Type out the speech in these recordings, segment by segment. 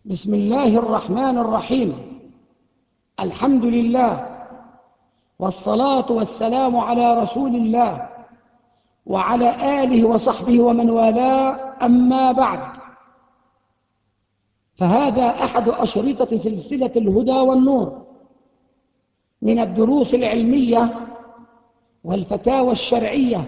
بسم الله الرحمن الرحيم. الحمد لله، والصلاة والسلام على رسول الله وعلى آله وصحبه ومن والاه، أما بعد، فهذا أحد أشرطة سلسلة الهدى والنور من الدروس العلمية والفتاوى الشرعية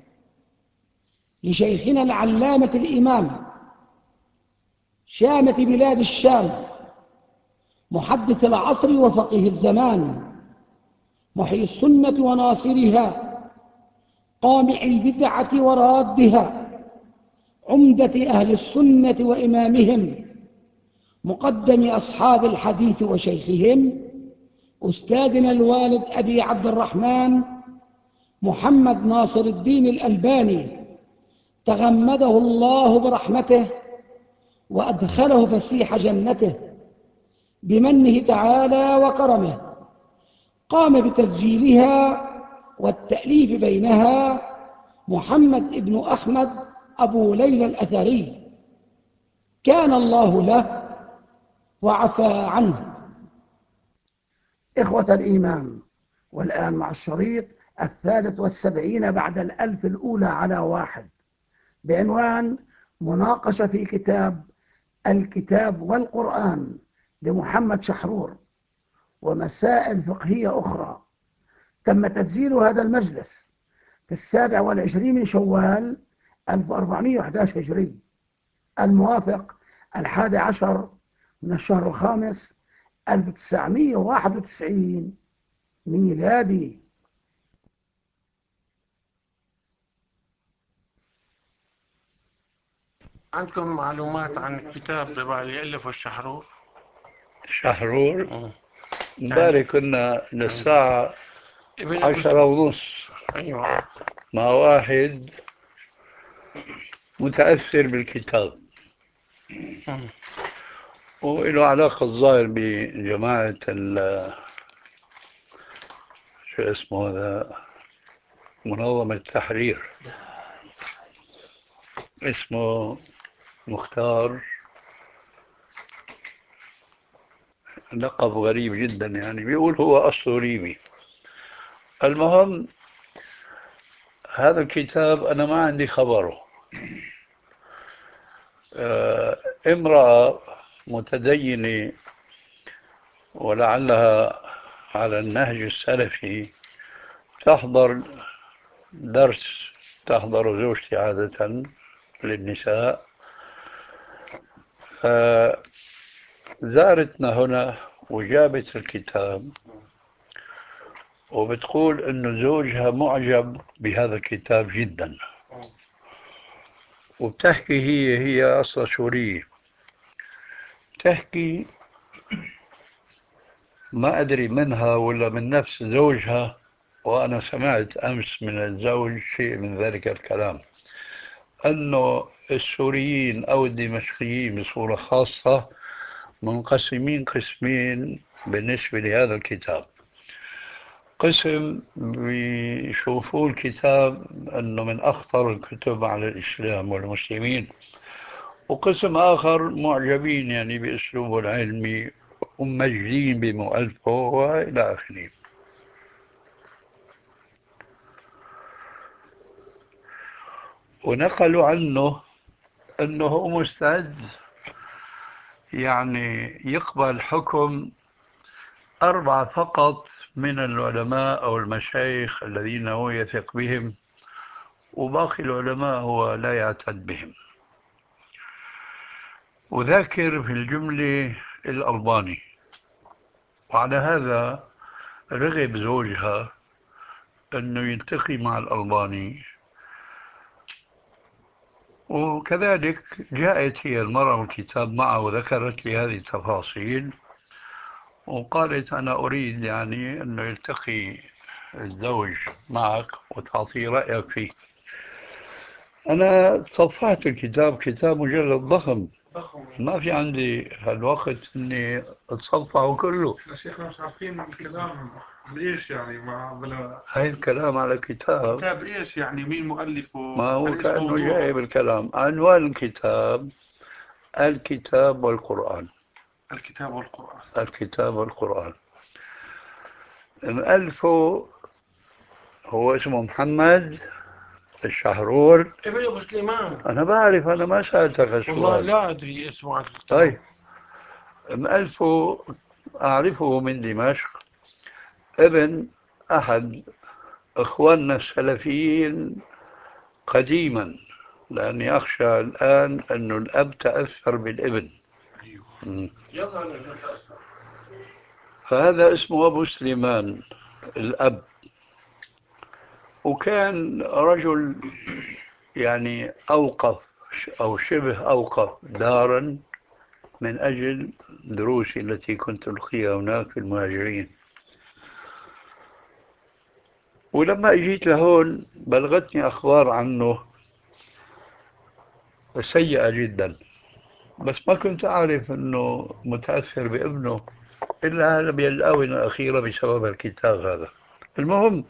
لشيخنا العلامة الإمام شامة بلاد الشام، محدث العصر وفقيه الزمان، محيي السنة وناصرها، قامع البدعة ورادها، عمدة أهل السنة وإمامهم، مقدم أصحاب الحديث وشيخهم، أستاذنا الوالد أبي عبد الرحمن محمد ناصر الدين الألباني، تغمده الله برحمته وأدخله فسيح جنته بمنه تعالى وكرمه. قام بتسجيلها والتأليف بينها محمد بن أحمد أبو ليلى الأثري، كان الله له وعفى عنه. إخوة الإيمان، والآن مع الشريط 73 بعد 1000 الأولى على 1 بعنوان مناقشة في كتاب الكتاب والقرآن لمحمد شحرور ومسائل فقهية أخرى. تم تسجيل هذا المجلس في 27 من شوال 1411 هجري، الموافق 11 من الشهر الخامس 1991 ميلادي. عندكم معلومات عن الكتاب تبع اللي ألفه الشحرور؟ شحرور امبارح كنا للساعة 10:30 أيوة. مع واحد متأثر بالكتاب وله علاقة الظاهر بجماعة شو اسمه هذا، منظمة التحرير، اسمه مختار، لقب غريب جدا، يعني بيقول هو أصله ليبي. المهم هذا الكتاب أنا ما عندي خبره. امرأة متدينة ولعلها على النهج السلفي تحضر درس، تحضر زوجتي عادة للنساء، زارتنا هنا وجابت الكتاب وبتقول إنه زوجها معجب بهذا الكتاب جدا، وبتحكي هي أصلا سورية، تحكي ما أدري منها ولا من نفس زوجها، وأنا سمعت أمس من الزوج شيء من ذلك الكلام، أنه السوريين أو الدمشقيين بصورة خاصة منقسمين قسمين بالنسبة لهذا الكتاب. قسم بيشوفوا الكتاب أنه من أخطر الكتب على الإسلام والمسلمين، وقسم آخر معجبين يعني بأسلوبه العلمي ومجدين بمؤلفه وإلى آخره. ونقلوا عنه أنه هو مستعد يعني يقبل حكم 4 فقط من العلماء أو المشايخ الذين هو يثق بهم، وباقي العلماء هو لا يعتد بهم، وذاكر في الجملة الألباني. وعلى هذا رغب زوجها أنه يلتقي مع الألباني، وكذلك جاءت هي المرأة والكتاب معه وذكرت لي هذه التفاصيل، وقالت أنا أريد يعني أنه يلتقي الزوج معك وتعطي رأيك فيه. أنا تصفحت الكتاب، كتاب مجلد ضخم، ما في عندي هالوقت إني أتصفحه كله. يا شيخنا مش عارفين الكلام بإيش يعني، ما بلا هاي الكلام على كتاب، كتاب إيش يعني، مين مؤلفه، ما هو عن إيش كأنه موضوعه؟ جاي بالكلام. عنوان الكتاب الكتاب والقرآن. الكتاب والقرآن. الكتاب والقرآن. مؤلفه هو اسمه محمد الشحرور. ابن أبو سليمان. أنا بعرف، أنا ما سألتك السؤال. والله لا أدري اسمه على الكتاب. طيب، مؤلفه أعرفه من دمشق، ابن أحد إخواننا السلفيين قديما، لأني أخشى الآن أن الأب تأثر بالابن. فهذا اسمه أبو سليمان الأب، وكان رجل يعني أوقف أو شبه أوقف دارا من أجل دروسي التي كنت ألقيها هناك في المهاجرين. ولما أجيت لهون بلغتني أخبار عنه سيئة جدا، بس ما كنت أعرف أنه متأثر بابنه إلا هذا بالآونة الأخيرة بسبب الكتاب هذا. المهم،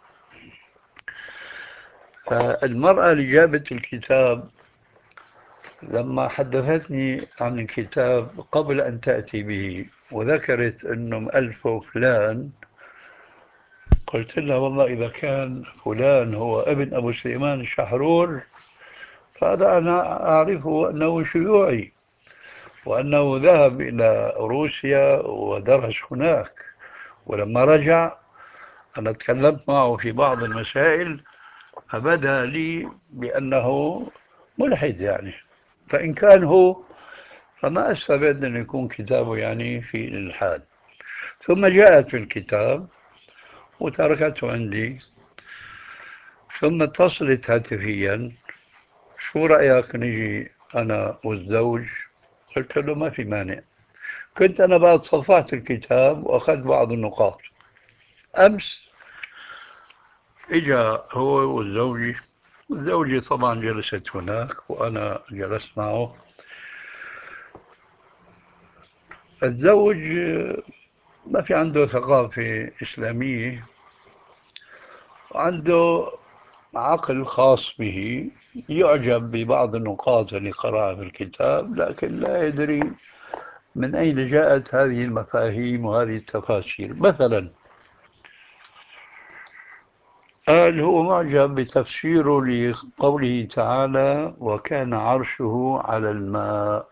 فالمرأة اللي جابت الكتاب لما حدثتني عن الكتاب قبل أن تأتي به وذكرت أنه مؤلفه فلان، قلت لها والله إذا كان فلان هو ابن أبو سليمان الشحرور فهذا أنا أعرفه أنه شيوعي، وأنه ذهب إلى روسيا ودرس هناك، ولما رجع أنا تكلمت معه في بعض المسائل فبدا لي بأنه ملحد يعني. فإن كان هو فما أستبعد أن يكون كتابه يعني في الإلحاد. ثم جاءت في الكتاب وتركته عندي، ثم اتصلت هاتفيا: شو رأيك نجي أنا والزوج؟ قلت له ما في مانع. كنت أنا بعد صفحت الكتاب وأخذت بعض النقاط. أمس إجا هو والزوجي، زوجي طبعا جلست هناك وأنا جلست معه. الزوج ما في عنده ثقافة إسلامية، عنده عقل خاص به، يعجب ببعض النقاط اللي قرأها في الكتاب، لكن لا يدري من أين جاءت هذه المفاهيم وهذه التفاسير. مثلا قال هو معجب بتفسيره لقوله تعالى: وكان عرشه على الماء.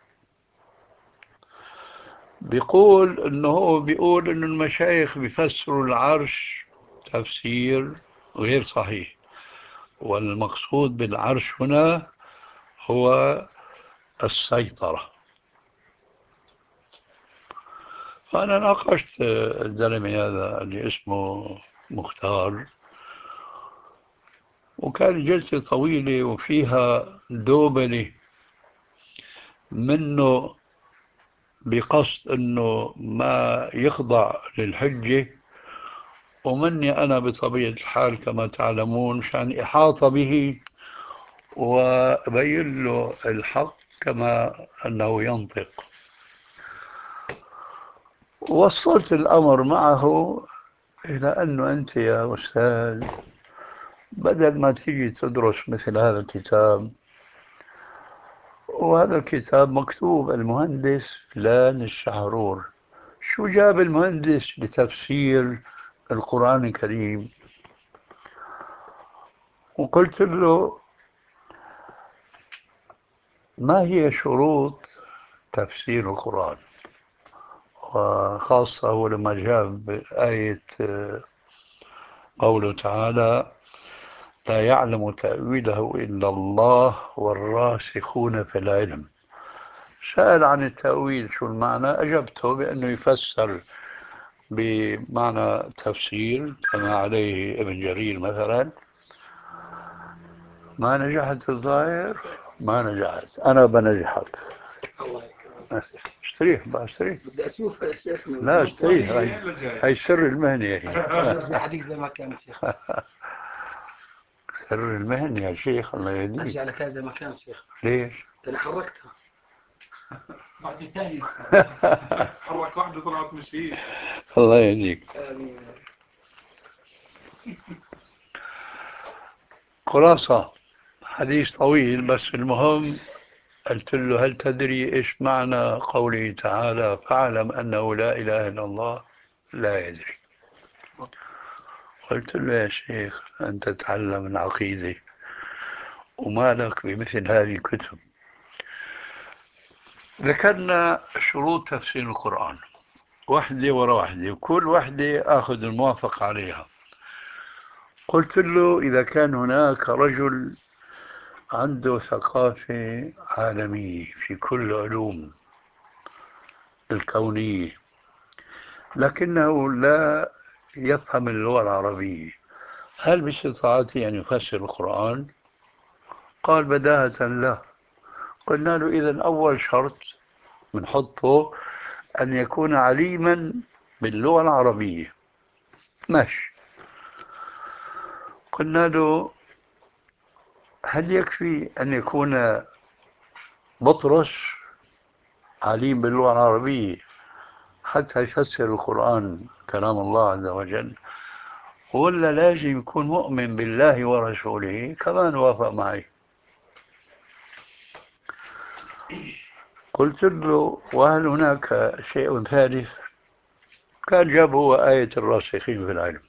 بيقول إنه المشايخ بيفسروا العرش تفسير غير صحيح، والمقصود بالعرش هنا هو السيطرة. فأنا ناقشت الزلمة هذا اللي اسمه مختار، وكانت جلسة طويلة وفيها دوبلة منه بقصد أنه ما يخضع للحجة، ومني أنا بطبيعة الحال كما تعلمون شان إحاطة به وبين له الحق كما أنه ينطق. وصلت الأمر معه إلى أنه أنت يا أستاذ بدل ما تيجي تدرس مثل هذا الكتاب، وهذا الكتاب مكتوب المهندس فلان الشحرور، شو جاب المهندس لتفسير القرآن الكريم؟ وقلت له ما هي شروط تفسير القرآن، وخاصة هو لما جاب آية قوله تعالى: لا يعلم تأويله إلا الله والراسخون في العلم. سأل عن التأويل شو المعنى، أجبته بأنه يفسر بمعنى تفسير كما عليه ابن جرير مثلا. ما نجحت الظاهر، ما نجحت، أنا بنجحك. الله استريح بقى، استريح. بدي أشوف يا شيخ. لا استريح، هي سر المهنة ارجع حديك زي ما كان شيخ. سر المهنة يا شيخ، الله يهديك. ارجع لك زي ما كان شيخ. ليش؟ أنا حركتها بعد الثاني حرك واحدة طلعت مشي. الله يهديك. خلاصة حديث طويل، بس المهم قلت له هل تدري إيش معنى قوله تعالى فاعلم أنه لا إله إلا الله؟ لا يدري. قلت له يا شيخ أنت تتعلم العقيدة وما لك بمثل هذه الكتب. ذكرنا شروط تفسير القرآن واحدة ورا واحدة وكل واحدة أخذ الموافق عليها. قلت له إذا كان هناك رجل عنده ثقافة عالمية في كل العلوم الكونية لكنه لا يفهم اللغة العربية، هل باستطاعته أن يفسر القرآن؟ قال بداهة لا. قلنا له إذن أول شرط بنحطه أن يكون عليما باللغة العربية. ماشي. قلنا له هل يكفي أن يكون مطرش عليم باللغة العربية حتى يفسر القرآن كلام الله عز وجل، ولا لازم يكون مؤمن بالله ورسوله؟ كمان وافق معي. قلت له وهل هناك شيء ثالث؟ كان جاب هو آية الراسخين في العلم.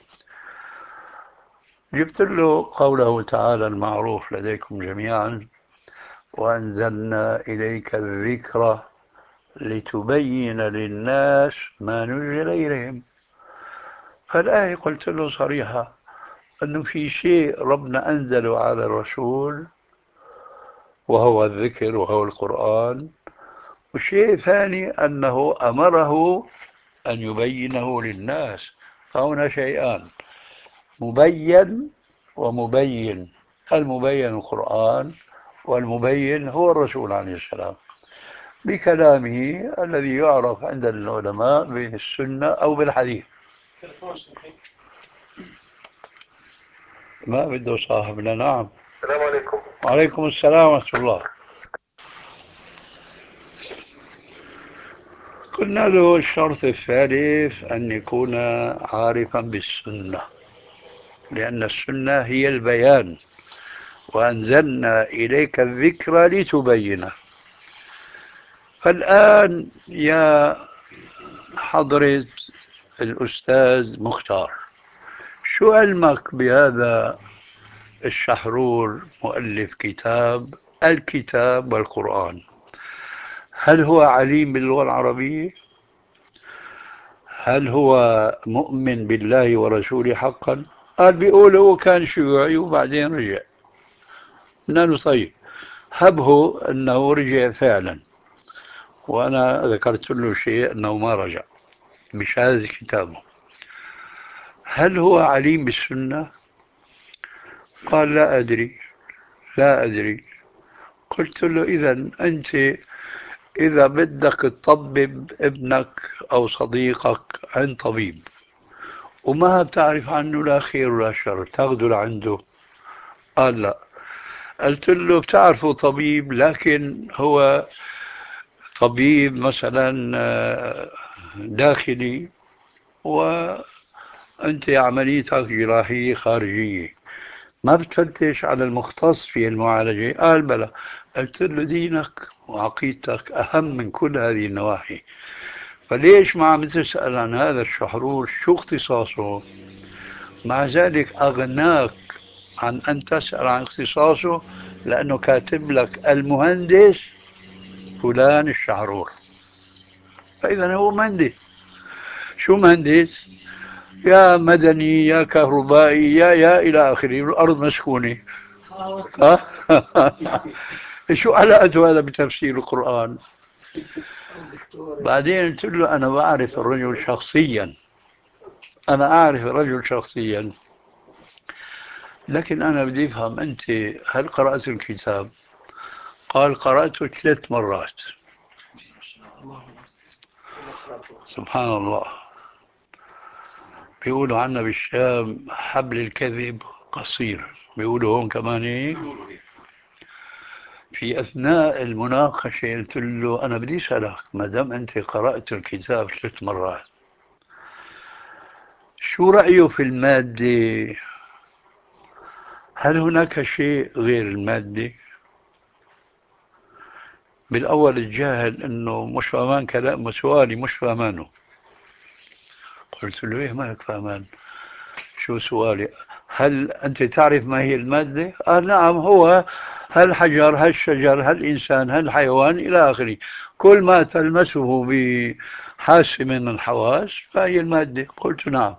جبت له قوله تعالى المعروف لديكم جميعا وأنزلنا إليك الذكر لتبين للناس ما نزل إليهم. فالآية قلت له صريحة أنه في شيء ربنا أنزله على الرسول وهو الذكر وهو القرآن، وشيء ثاني أنه أمره أن يبينه للناس. فهنا شيئان، مبين ومبين. المبين القرآن والمبين هو الرسول عليه السلام بكلامه الذي يعرف عند العلماء بالسنة أو بالحديث. ما بده صاحبنا. نعم. السلام عليكم. وعليكم السلام ورحمة الله. قلنا له الشرط الثالث أن يكون عارفا بالسنة، لأن السنة هي البيان، وأنزلنا إليك الذكر لتبينه. فالآن يا حضرة الأستاذ مختار، شو علمك بهذا الشحرور مؤلف كتاب الكتاب والقرآن؟ هل هو عليم باللغة العربية؟ هل هو مؤمن بالله ورسوله حقا؟ قال بيقول هو كان شيوعي وبعدين رجع. قلنا له طيب هبه أنه رجع فعلا، وأنا ذكرت له شيء أنه ما رجع بشهادة كتابه. هل هو عليم بالسنة؟ قال لا أدري لا أدري. قلت له إذن أنت إذا بدك تطبب ابنك أو صديقك عند طبيب وما بتعرف عنه لا خير ولا شر تاخذه لعنده؟ قال لا. قلت له بتعرفه طبيب لكن هو طبيب مثلا داخلي وأنت عمليتك جراحية خارجية، ما بتفتش على المختص في المعالجة؟ قال بلى. قلت له دينك وعقيدتك أهم من كل هذه النواحي، فليش ما عم تسأل عن هذا الشحرور شو اختصاصه؟ مع ذلك أغناك عن أن تسأل عن اختصاصه لأنه كاتب لك المهندس فلان الشحرور. فإذا هو مهندس. شو مهندس؟ يا مدني يا كهربائي يا إلى آخره، الأرض مسكونة. شو علاقته هذا بتفسير القرآن؟ بعدين قلت له أنا بعرف الرجل شخصيا، أنا أعرف الرجل شخصيا، لكن أنا بدي أفهم أنت هل قرأت الكتاب؟ قال قرأته 3 مرات. سبحان الله. بيقولوا عنا بالشام حبل الكذب قصير، بيقولوا هون كمان إيه؟ في أثناء المناقشة قلت له أنا بدي أسألك ما دام أنت قرأت الكتاب 3 مرات شو رأيه في المادة؟ هل هناك شيء غير المادة؟ بالأول الجاهل إنه مش فاهمان كلام سؤالي، مش فاهمانه. قلت له إيه مالك فاهمان؟ شو سؤالي؟ هل أنت تعرف ما هي المادة؟ نعم، هو هالحجر، هالشجر، هالإنسان، هالحيوان إلى آخره، كل ما تلمسه بحاسة من الحواس فهي المادة. قلت نعم.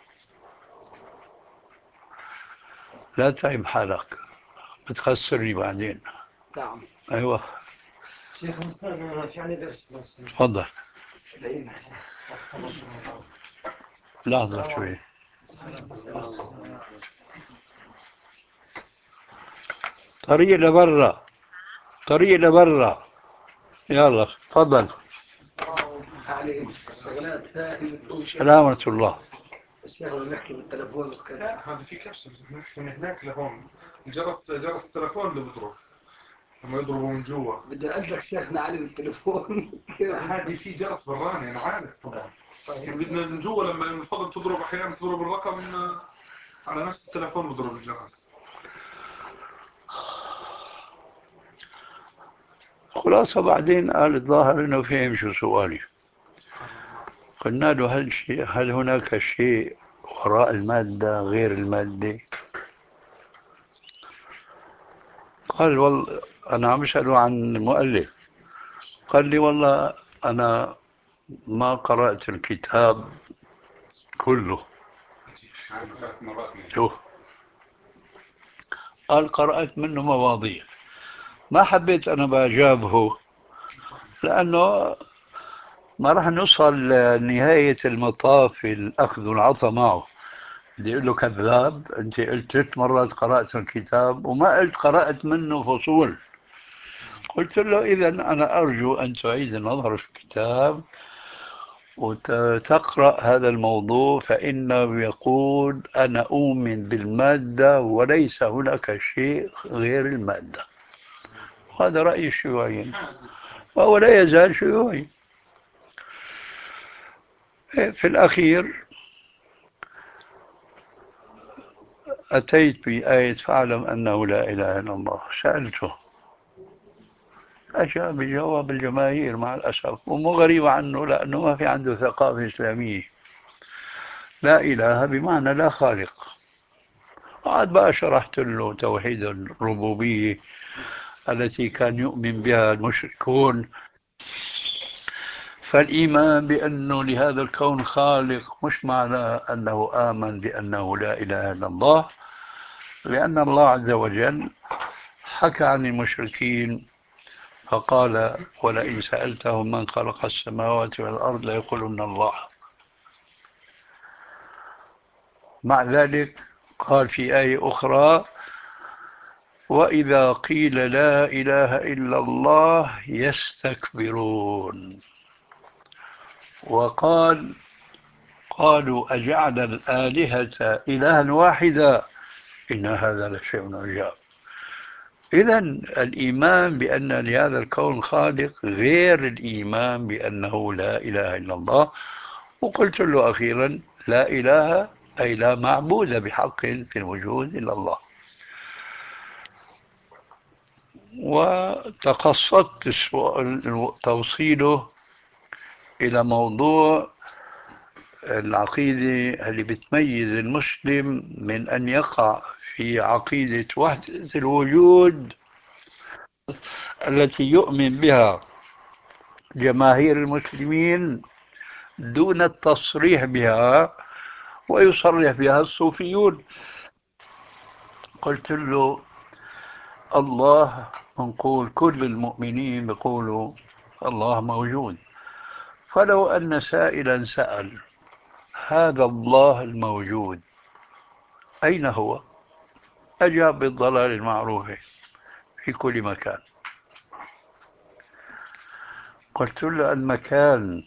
لا تعب حالك، بتخسرني بعدين. نعم. أيوة. شيخ مستر في عليه درس بس. تفضل. لحظة شوي. طريق لبرا، طريق لبرا. يلا تفضل. السلام ورحمة الله. الشيخ نحكي بالتلفون وكذا. هذا في كبسة، نحكي من هناك لهون. جرس التلفون اللي بضرب لما يضربوا من جوا. بدي أقول لك شيخنا علي بالتلفون. هذه في جرس براني، أنا عارف طبعا. بدنا من جوا لما الفضل تضرب أحيانا تضرب الرقم على نفس التلفون بضرب الجرس. خلاصة بعدين قال الظاهر انه فهم شو سؤالي. قلنا له هل هناك شيء وراء المادة غير المادة؟ قال والله أنا عم أسأله عن المؤلف. قال لي والله أنا ما قرأت الكتاب كله. شوف، قال قرأت منه مواضيع. ما حبيت أنا بجابه لأنه ما راح نوصل لنهاية المطاف في الأخذ والعطاء معه. بدي أقول له كذاب، أنت قلت 3 مرات قرأت الكتاب وما قلت قرأت منه فصول. قلت له إذا أنا أرجو أن تعيد النظر في الكتاب وتقرأ هذا الموضوع، فإنه يقول أنا أؤمن بالمادة وليس هناك شيء غير المادة. هذا رأي الشيوعيين وهو لا يزال شيوعي. في الأخير أتيت بآية فاعلم أنه لا إله إلا الله. سألته، أجاب بجواب الجماهير مع الأسف، ومو غريب عنه لأنه ما في عنده ثقافة إسلامية. لا إله بمعنى لا خالق. عاد بقى شرحت له توحيد الربوبية التي كان يؤمن بها المشركون. فالإيمان بأنه لهذا الكون خالق مش معنى أنه آمن بأنه لا إله إلا الله، لأن الله عز وجل حكى عن المشركين فقال ولئن سألتهم من خلق السماوات والأرض ليقولن الله. مع ذلك قال في آية أخرى وإذا قيل لا إله إلا الله يستكبرون. وقال قالوا أجعل الآلهة إلها واحدا إن هذا لشيء عجاب. إذن الإيمان بأن لهذا الكون خالق غير الإيمان بأنه لا إله إلا الله. وقلت له أخيرا لا إله أي لا معبود بحق في الوجود إلا الله. وتقصدت توصيله إلى موضوع العقيدة اللي بتميز المسلم من أن يقع في عقيدة وحدة الوجود التي يؤمن بها جماهير المسلمين دون التصريح بها ويصرح بها الصوفيون. قلت له الله نقول كل المؤمنين بيقولوا الله موجود، فلو أن سائلا سأل هذا الله الموجود أين هو؟ أجاب بالضلال المعروف في كل مكان. قلت له المكان،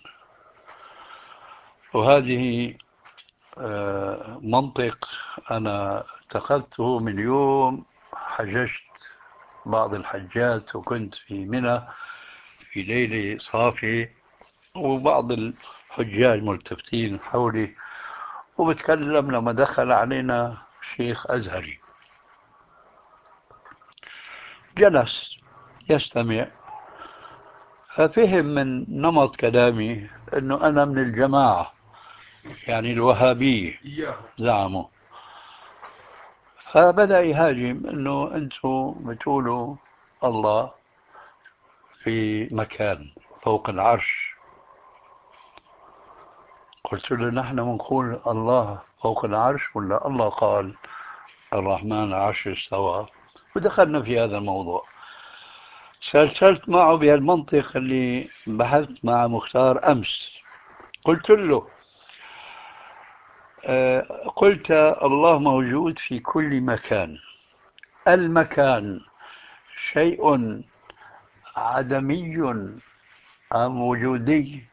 وهذه منطق أنا اتخذته من يوم حججت بعض الحجات وكنت في منى في ليلة صافية وبعض الحجاج ملتفتين حولي وبتكلم لما دخل علينا شيخ أزهري جلس يستمع ففهم من نمط كلامي أنه أنا من الجماعة، يعني الوهابية إياه. زعموا. فبدأ يهاجم أنه أنتم بتقولوا الله في مكان فوق العرش. قلت له نحن بنقول الله فوق العرش ولا الله قال الرحمن على العرش استوى؟ ودخلنا في هذا الموضوع. سلسلت معه بهالمنطق اللي بحثت مع مختار أمس. قلت له قلت الله موجود في كل مكان. المكان شيء عدمي أم وجودي؟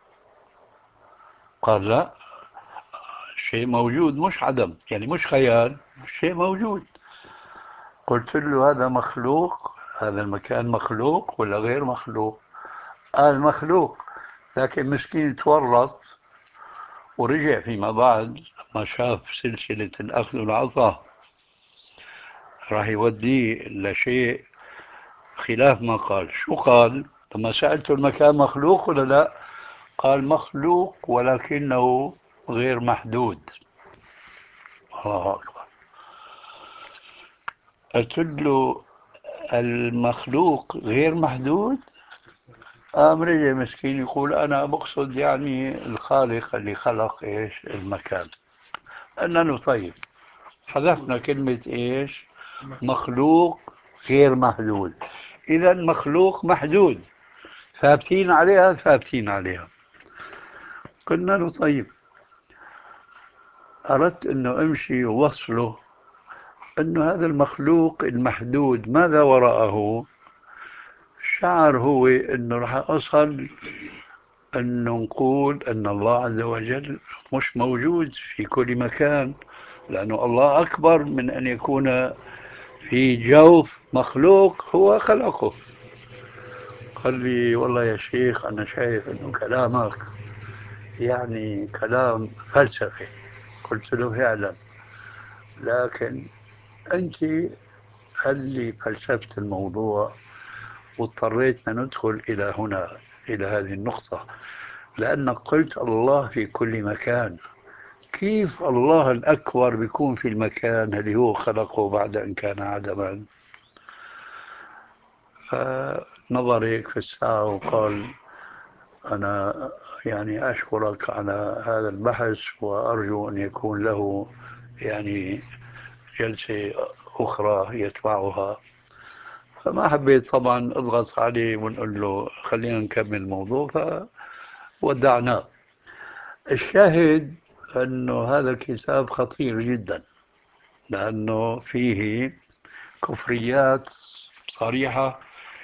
قال لا، شيء موجود مش عدم، يعني مش خيال، شيء موجود. قلت له هذا مخلوق، هذا المكان مخلوق ولا غير مخلوق؟ قال مخلوق، لكن مسكين تورط ورجع فيما بعد ما شاف سلسلة الأخذ والعطاء راح يوديه لشيء خلاف ما قال. شو قال؟ لما سألته المكان مخلوق ولا لا؟ قال مخلوق ولكنه غير محدود. الله أكبر. قلت له المخلوق غير محدود؟ قام رجع مسكين يقول أنا بقصد يعني الخالق اللي خلق إيش المكان. قلنا له طيب، حذفنا كلمة إيش مخلوق غير محدود، إذا مخلوق محدود، ثابتين عليها ثابتين عليها. قلنا له طيب، أردت أنه أمشي ووصله أنه هذا المخلوق المحدود ماذا وراءه؟ شعر هو أنه رح أصل أنه نقول أن الله عز وجل مش موجود في كل مكان، لأنه الله أكبر من أن يكون في جوف مخلوق هو خلقه. قال لي والله يا شيخ أنا شايف أنه كلامك يعني كلام فلسفي. قلت له فعلا، لكن أنت اللي فلسفت الموضوع واضطريتنا ندخل إلى هنا، إلى هذه النقطة، لأنك قلت الله في كل مكان. كيف الله الأكبر بيكون في المكان اللي هو خلقه بعد أن كان عدما؟ فنظر هيك في الساعة وقال أنا يعني أشكرك على هذا البحث وأرجو أن يكون له يعني جلسة أخرى يتبعها. فما حبيت طبعا أضغط عليه ونقول له خلينا نكمل الموضوع، فودعناه. الشاهد أنه هذا الكتاب خطير جدا، لأنه فيه كفريات صريحة،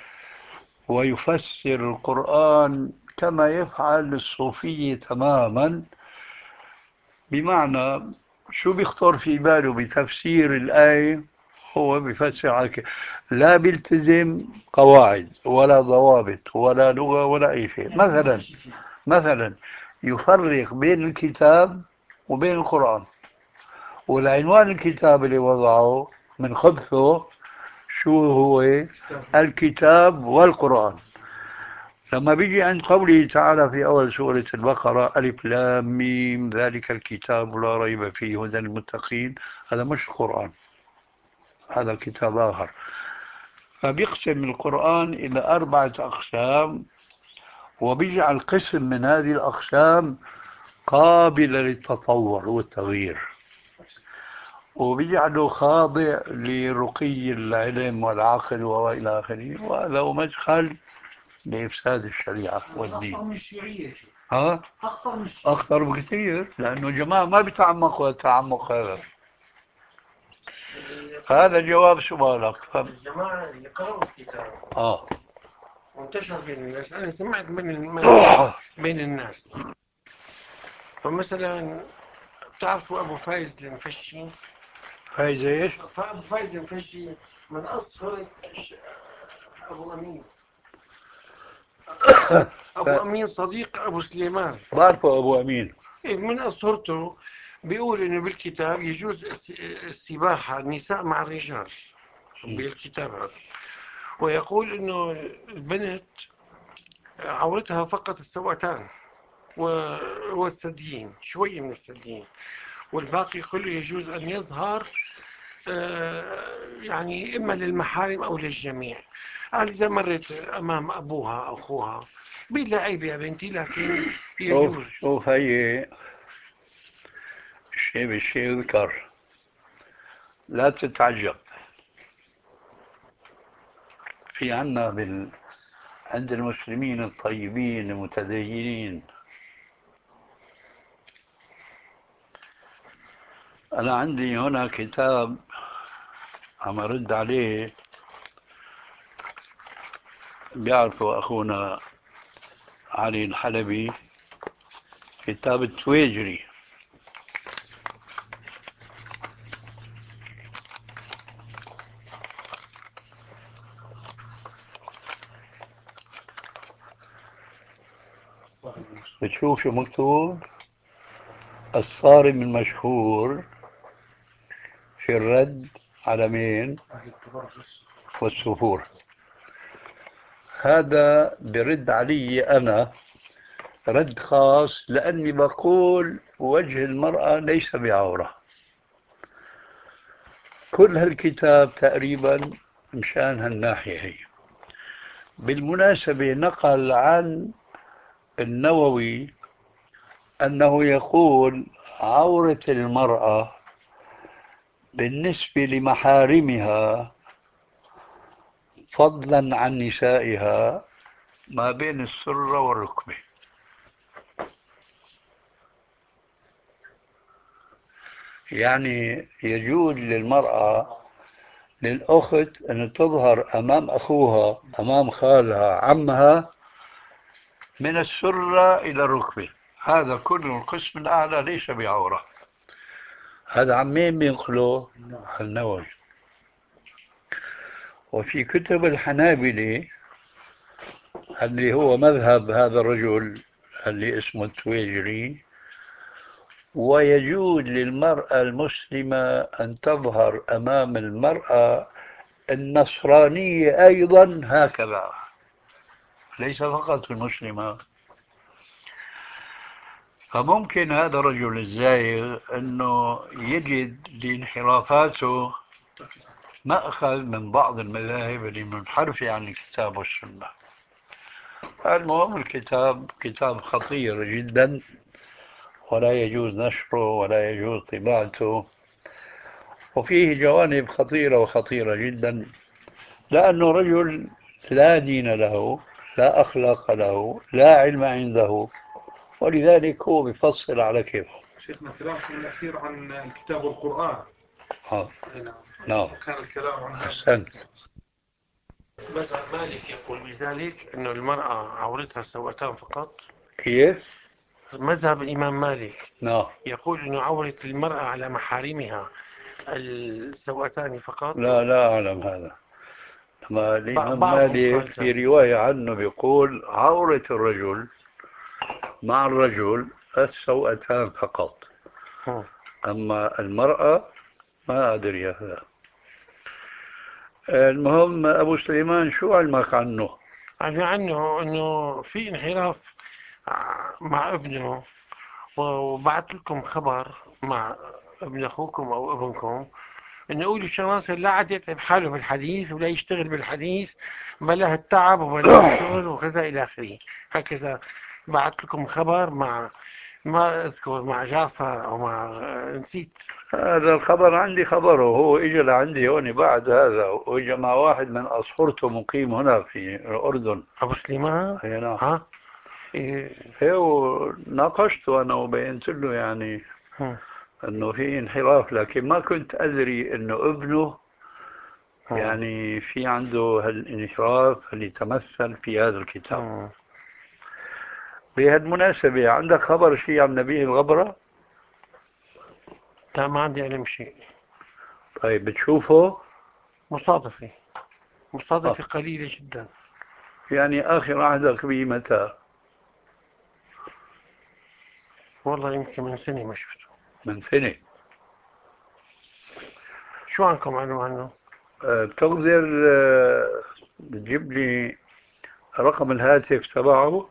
ويفسر القرآن كما يفعل الصوفية تماما. بمعنى شو بيخطر في باله بتفسير الآية هو بيفسر لا بيلتزم قواعد ولا ضوابط ولا لغة ولا أي شيء. مثلا يفرق بين الكتاب وبين القرآن، والعنوان الكتاب اللي وضعه من خبثه شو هو؟ الكتاب والقرآن. لما بيجي عند قوله تعالى في أول سورة البقرة ألف لام ميم ذلك الكتاب لا ريب فيه هدى للمتقين، هذا مش القرآن، هذا كتاب آخر. فبيقسم القرآن إلى 4 أقسام، وبيجعل قسم من هذه الأقسام قابل للتطور والتغيير، وبيجعله خاضع لرقي العلم والعقل وإلى آخره، وهذا هو مدخل لإفساد الشريعة والدين. أخطر من الشيوعية. ها؟ أخطر من الشيوعية. أخطر بكثير، لأنه جماعة ما بيتعمقوا التعمق هذا. هذا جواب سؤالك. الجماعة اللي قرأوا الكتاب آه وانتشر بين الناس، أنا سمعت بين الناس. فمثلا تعرفوا أبو فايز المفشي؟ فايز إيش؟ أبو فايز المفشي من أصل أبو أمين. أبو أمين صديق أبو سليمان. بعرفه أبو أمين. من أصهرته بيقول إنه بالكتاب يجوز السباحة النساء مع الرجال بالكتاب هذا، ويقول إنه البنت عورتها فقط السوأتان والثديين، شوية من الثديين، والباقي كله يجوز أن يظهر يعني إما للمحارم أو للجميع. قال إذا مرت أمام أبوها أو أخوها بلا عيب يا بنتي، لكن يجوز. شوف هي الشيء بالشيء يذكر، لا تتعجب. في عند المسلمين الطيبين المتدينين، أنا عندي هنا كتاب عم أرد عليه، بيعرفوا أخونا علي الحلبي، كتاب التويجري. بتشوف شو مكتوب؟ الصارم المشهور في الرد على مين؟ والسفور. هذا برد علي أنا رد خاص، لأني بقول وجه المرأة ليس بعورة. كل هالكتاب تقريبا مشان هالناحية هي. بالمناسبة نقل عن النووي أنه يقول عورة المرأة بالنسبة لمحارمها فضلا عن نسائها ما بين السرة والركبة. يعني يجوز للمرأة، للأخت أن تظهر أمام أخوها، أمام خالها، عمها، من السرة إلى الركبة. هذا كله القسم الأعلى ليس بعورة. هذا عمين بينقله النووي. وفي كتب الحنابلة اللي هو مذهب هذا الرجل اللي اسمه التويجري، ويجوز للمرأة المسلمة أن تظهر أمام المرأة النصرانية أيضا هكذا، ليس فقط المسلمة. فممكن هذا الرجل الزايغ أنه يجد لانحرافاته مأخذ من بعض المذاهب اللي منحرفة عن الكتاب والسنة. المهم الكتاب كتاب خطير جدا، ولا يجوز نشره ولا يجوز طباعته، وفيه جوانب خطيرة وخطيرة جدا، لأنه رجل لا دين له، لا أخلاق له، لا علم عنده، ولذلك هو بيفصل على كيفه. شيخنا كلامكم الأخير عن الكتاب والقرآن. نعم. كان الكلام عن أحسنت. مذهب مالك يقول بذلك أن المرأة عورتها السوأتان فقط. كيف؟ مذهب الإمام مالك نعم. يقول أن عورة المرأة على محارمها السوأتان فقط. لا أعلم هذا. ما الإمام بعضهم مالك قال في ذلك. رواية عنه بيقول عورة الرجل مع الرجل السوأتان فقط، أما المرأة ما أدري هذا. المهم أبو سليمان شو علمك عنه؟ يعني عنه أنه في انحراف مع ابنه، وبعت لكم خبر مع ابن أخوكم أو ابنكم انه يقولوا الشناصر لا عاد يتعب حاله بالحديث ولا يشتغل بالحديث، بلا التعب وبلا الشغل وكذا الى اخره. هكذا بعت لكم خبر مع ما اذكر مع جعفر او مع نسيت. هذا الخبر عندي خبره، هو اجى لعندي هون بعد هذا، واجى مع واحد من أصفرته مقيم هنا في الأردن. ابو سليمان. أي نعم. ها إيه. إيه، وناقشته أنا وبينت له يعني أنه في انحراف، لكن ما كنت أدري أنه ابنه يعني في عنده هالانحراف اللي يتمثل في هذا الكتاب. بهالمناسبة عندك خبر شيء عن نبيه الغبرة؟ لا ما عندي علم شيء. طيب بتشوفه؟ مصادفة، آه. مصادفة قليلة جدا. يعني آخر عهدك به متى؟ والله يمكن من سنة ما شفته. من سنة. شو عندكم معلومة عنه؟ بتقدر تجيب لي رقم الهاتف تبعه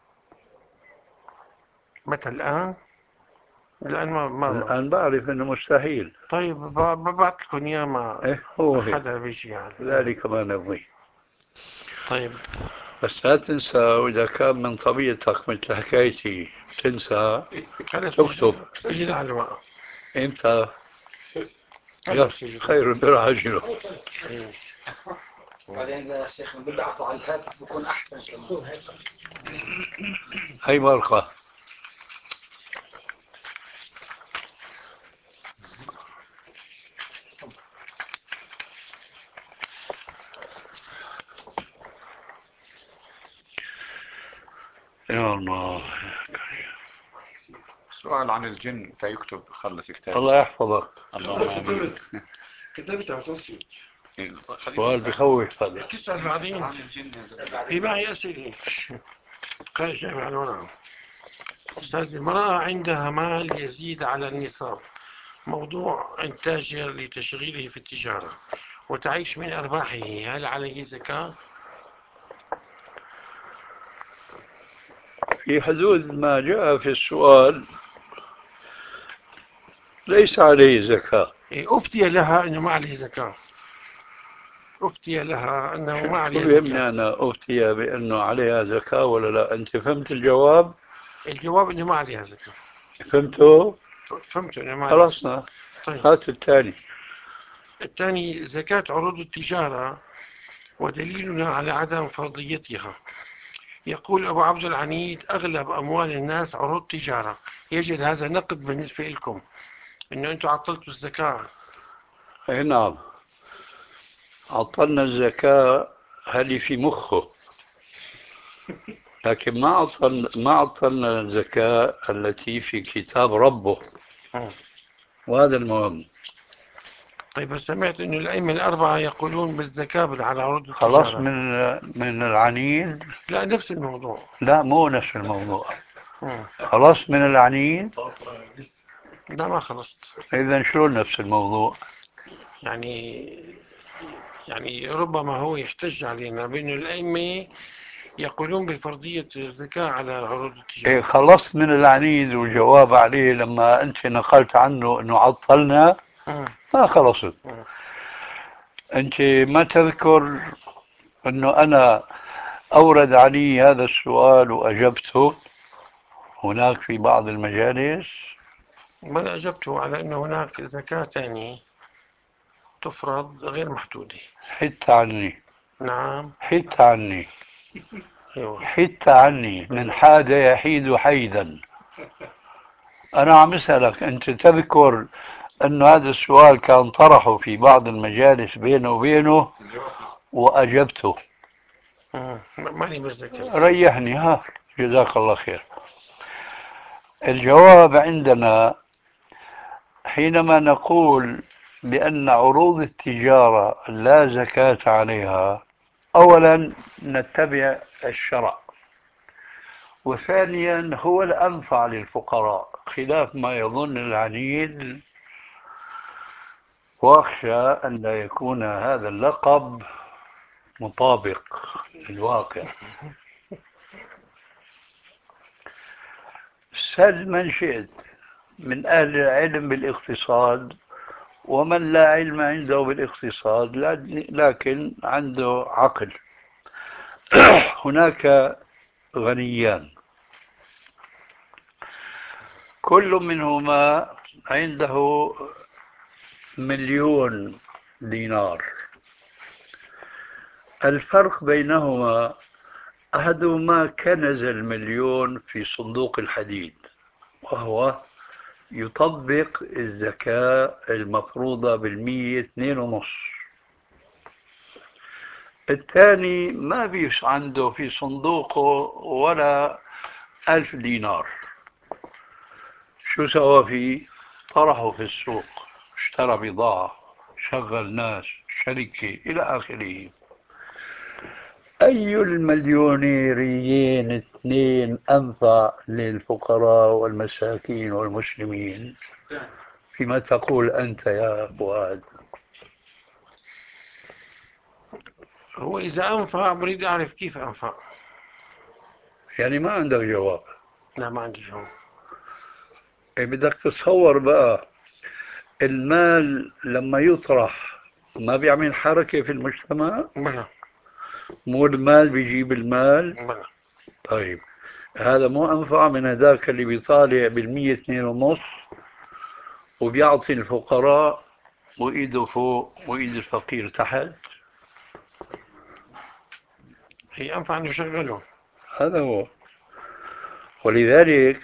متى الآن؟ الآن ما الآن بعرف أنه مستحيل. طيب ببعت لكم إياه ما إيه هو هيك، حدا بيجي يعني. ذلك ما نبغي. طيب بس لا تنسى، وإذا كان من طبيعتك مثل حكايتي تنسى خلص تكتب. سجل على الورق. إمتى؟ خلص يس خير البر عاجله. بعدين يا شيخ ببعثوا على الهاتف بكون احسن كمان. هي مرقة. يا الله. سؤال عن الجن فيكتب خلص كتاب. الله يحفظك. اللهم امين. كتبت على صوتي. سؤال بخوف هذا. تسأل بعدين. في معي أسئلة. خارج جايب على الورق. أستاذ، المرأة عندها مال يزيد على النصاب، موضوع إنتاجها لتشغيله في التجارة وتعيش من أرباحه، هل عليه زكاة؟ في حدود ما جاء في السؤال ليس عليه زكاة. أفتي لها أنه ما عليه زكاة. أفتي لها أنه ما عليه شو بيهمني زكاة. أنا أفتي بأنه عليها زكاة ولا لا؟ أنت فهمت الجواب؟ الجواب أنه ما عليها زكاة. فهمته؟ فهمت أنه ما عليها زكاة. خلصنا. طيب. هات الثاني. الثاني زكاة عروض التجارة ودليلنا على عدم فرضيتها. يقول أبو عبد العنيد: أغلب أموال الناس عروض تجارة. يجد هذا نقد بالنسبة لكم إنه أنتم عطلتوا الزكاة. أي نعم، عطلنا الزكاة هذه في مخه، لكن ما عطلنا الزكاة التي في كتاب ربه، وهذا المهم. طيب، بس سمعت إنه الأئمة الأربعة يقولون بالزكاة على عروض خلاص التجارة. من العنيد. لا، نفس الموضوع. لا مو نفس الموضوع. مم. خلاص من العنيد. لا، ما خلصت. إذا شلون نفس الموضوع؟ يعني ربما هو يحتج علينا بأنه الأئمة يقولون بفرضية الزكاة على عروض إيه التجارة. خلصت من العنيد، والجواب عليه لما أنت نقلت عنه أنه عطلنا مم. ما خلصت. مم. أنت ما تذكر أنه أنا أورد علي هذا السؤال وأجبته هناك في بعض المجالس. ما أنا أجبته على أنه هناك زكاة ثانية تفرض غير محدودة. حت عني، نعم. حت عني، أيوة. حت عني، من حاد يحيد حيدا. أنا عم أسألك، أنت تذكر أنه هذا السؤال كان طرحه في بعض المجالس بينه وبينه وأجبته؟ ماني متذكر. ريحني ها، جزاك الله خير. الجواب عندنا حينما نقول بأن عروض التجارة لا زكاة عليها، أولا نتبع الشرع، وثانيا هو الأنفع للفقراء، خلاف ما يظن العنيد، وأخشى أن لا يكون هذا اللقب مطابق للواقع. سل من شئت من أهل العلم بالاقتصاد ومن لا علم عنده بالاقتصاد لكن عنده عقل. هناك غنيان، كل منهما عنده 1,000,000 دينار. الفرق بينهما أحدهما كنز 1,000,000 في صندوق الحديد، وهو يطبق الزكاة المفروضة بالمية 2.5. الثاني ما فيش عنده في صندوقه ولا 1,000 دينار. شو سوى فيه؟ طرحه في السوق، اشترى بضاعة، شغل ناس، شركة إلى آخره. أي المليونيريين اثنين أنفع للفقراء والمساكين والمسلمين؟ فيما تقول أنت يا فؤاد؟ هو إذا أنفع بريد أعرف كيف أنفع. يعني ما عندك جواب. لا ما عندي جواب. إيه بدك تتصور بقى المال لما يطرح ما بيعمل حركة في المجتمع؟ بلى. مو المال بيجيب المال. بلى. طيب هذا مو أنفع من هذاك اللي بيطالع بالمية اثنين ونص وبيعطي الفقراء وإيده فوق وإيد الفقير تحت؟ هي أنفع أن يشغلهم. هذا هو. ولذلك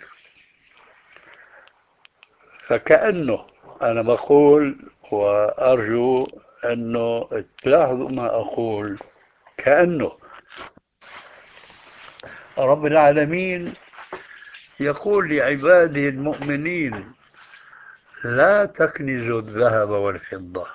فكأنه أنا بقول وأرجو أنه تلاحظوا ما أقول، كأنه رب العالمين يقول لعباده المؤمنين لا تكنزوا الذهب والفضة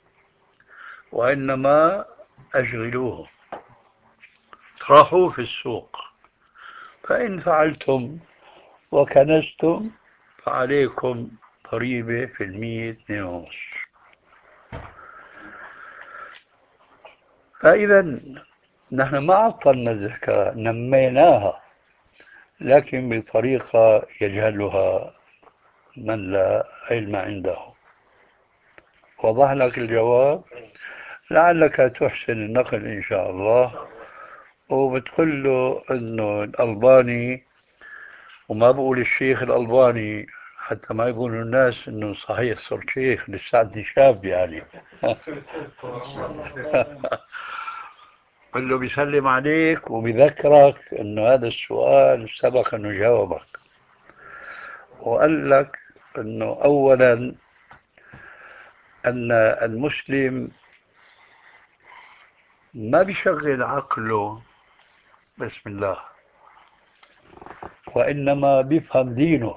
وإنما أشغلوه اطرحوه في السوق، فإن فعلتم وكنزتم فعليكم ضريبة في المية 2.5. فإذا نحن ما عطلنا الزكاة، نميناها، لكن بطريقة يجهلها من لا علم عنده. وضح لك الجواب؟ لعلك تحسن النقل إن شاء الله، وبتقول له إنه الألباني، وما بقول الشيخ الألباني حتى ما يقولوا الناس إنه صحيح صرت شيخ، لساتني شاب يعني. قل له بيسلم عليك وبيذكرك إنه هذا السؤال سبق إنه جاوبك، وقال لك إنه أولا أن المسلم ما بيشغل عقله بسم الله، وإنما بيفهم دينه.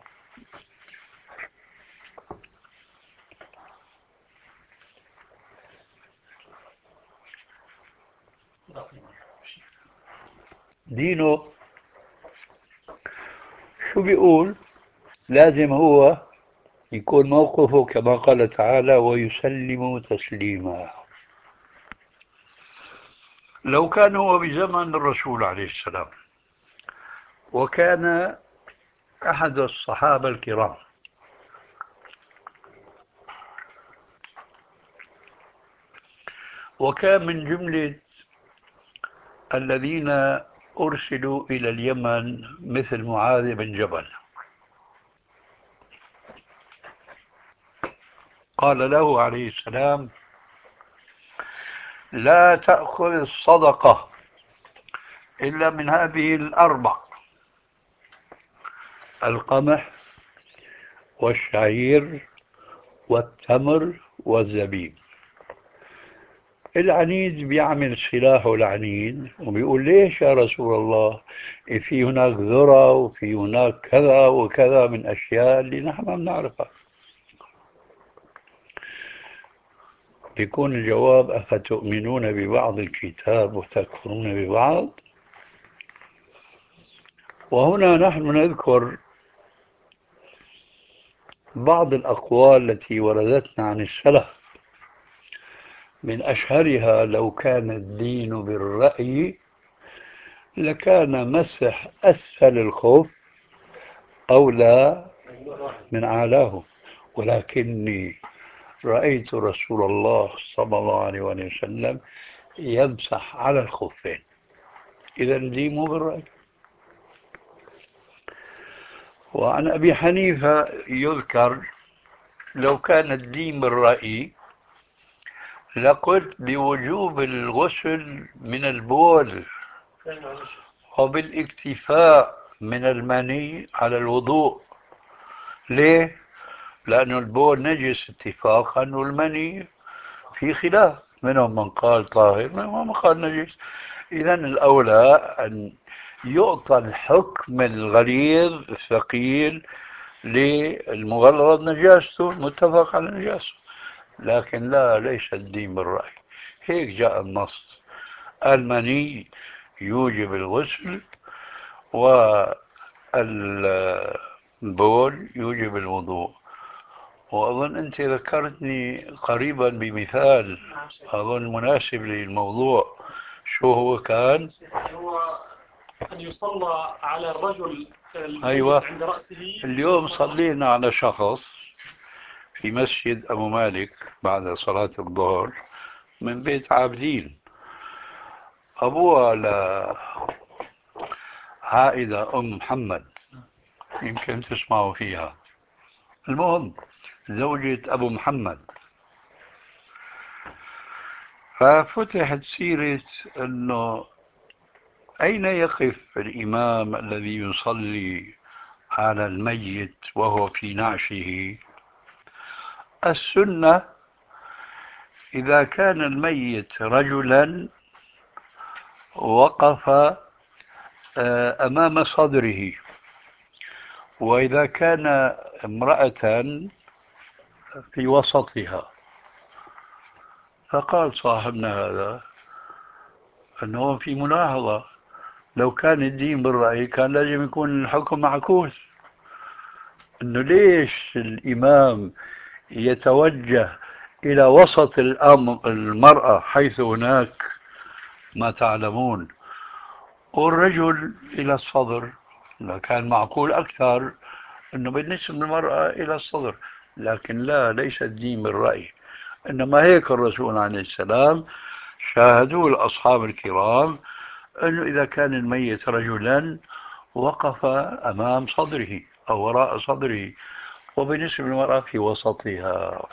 دينه شو بيقول؟ لازم هو يكون موقفه كما قال تعالى ويسلم تسليما. لو كان هو بزمن الرسول عليه السلام وكان أحد الصحابة الكرام وكان من جملة الذين أرسلوا إلى اليمن مثل معاذ بن جبل، قال له عليه السلام لا تأخذ الصدقة إلا من هذه الأربع: القمح والشعير والتمر والزبيب. العنيد بيعمل سلاحه العنيد وبيقول ليش يا رسول الله؟ في هناك ذرة وفي هناك كذا وكذا من أشياء اللي نحن ما بنعرفها. يكون الجواب أفتؤمنون ببعض الكتاب وتكفرون ببعض. وهنا نحن نذكر بعض الأقوال التي وردتنا عن السلف، من أشهرها لو كان الدين بالرأي لكان مسح أسفل الخف أولى من أعلاه، ولكني رأيت رسول الله صلى الله عليه وسلم يمسح على الخفين. إذا دي مو بالرأي. وعن أبي حنيفة يذكر لو كان الدين بالرأي لقلت بوجوب الغسل من البول وبالاكتفاء من المني على الوضوء. ليه؟ لأن البول نجس اتفاقا والمني في خلاف، منهم من قال طاهر منهم من قال نجس. إذا الأولى أن يعطى الحكم الغليظ الثقيل للمغلظ نجاسته، متفق على نجاسته، لكن لا، ليس الدين بالرأي. هيك جاء النص: المني يوجب الغسل والبول يوجب الوضوء. وأظن أنت ذكرتني قريبا بمثال أظن مناسب للموضوع. شو هو كان؟ هو أن يصلى على الرجل الميت أيوة. عند رأسه. اليوم صلينا على شخص في مسجد أبو مالك بعد صلاة الظهر من بيت عابدين، أبوها لعائدة أم محمد، يمكن تسمعوا فيها. المهم زوجة أبو محمد. ففتحت سيرة أنه أين يقف الإمام الذي يصلي على الميت وهو في نعشه. السنة إذا كان الميت رجلا وقف أمام صدره، وإذا كان امرأة في وسطها. فقال صاحبنا هذا أنه في ملاحظة، لو كان الدين بالرأي كان لازم يكون الحكم معكوس، أنه ليش الإمام يتوجه إلى وسط المرأة حيث هناك ما تعلمون، والرجل إلى الصدر. كان معقول أكثر أنه بالنسبة للمرأة إلى الصدر، لكن لا، ليس الدين بالرأي، إنما هيك الرسول عليه السلام شاهدوا الأصحاب الكرام أنه إذا كان الميت رجلا وقف أمام صدره أو وراء صدره، وبالنسبة للمرأة في وسطها.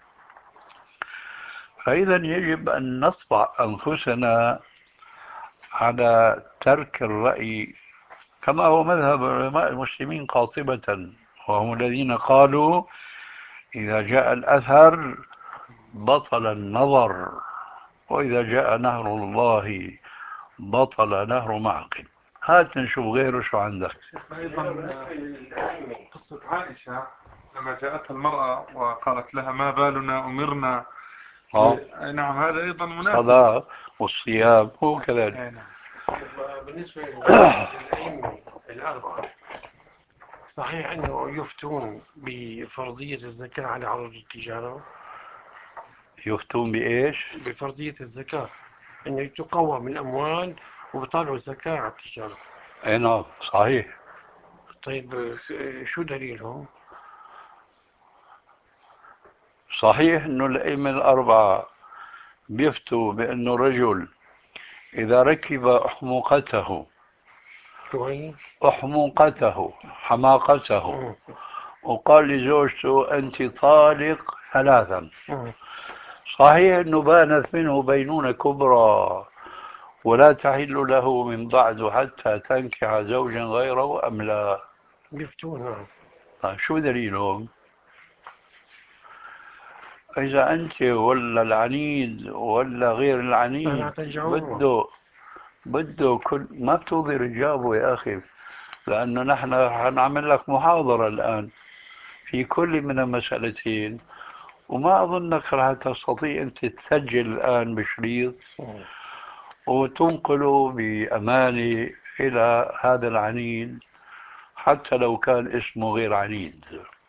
فإذا يجب أن نطبع أنفسنا على ترك الرأي كما هو مذهب علماء المسلمين قاطبة، وهم الذين قالوا إذا جاء الأثر بطل النظر، وإذا جاء نهر الله بطل نهر معقل. هات نشوف غيره شو عندك. أيضا قصة عائشة لما جاءتها المرأة وقالت لها ما بالنا أمرنا نعم، هذا أيضا مناسب. الصلاة والصيام هو كذلك. نعم. بالنسبة للأئمة الأربعة، صحيح أنه يفتون بفرضية الزكاة على عروض التجارة؟ يفتون بإيش؟ بفرضية الزكاة، أنه تقوم الأموال وبطالعوا الزكاة على التجارة. أي نعم صحيح. طيب شو دليلهم؟ صحيح أنه الأئمة الأربعة بيفتوا بأنه الرجل إذا ركب أحمقته حماقته وقال لزوجته أنت طالق ثلاثا، صحيح أنه بانت منه بينونة كبرى ولا تحل له من بعد حتى تنكح زوجا غيره أم لا؟ بيفتون. شو دليلهم؟ إذا أنت ولا العنيد ولا غير العنيد بده كل ما بتقدر تجاوبه يا أخي، لأنه نحن حنعمل لك محاضرة الآن في كل من المسألتين، وما أظنك راح تستطيع أنت تسجل الآن بشريط وتنقله بأمانة إلى هذا العنيد حتى لو كان اسمه غير عنيد.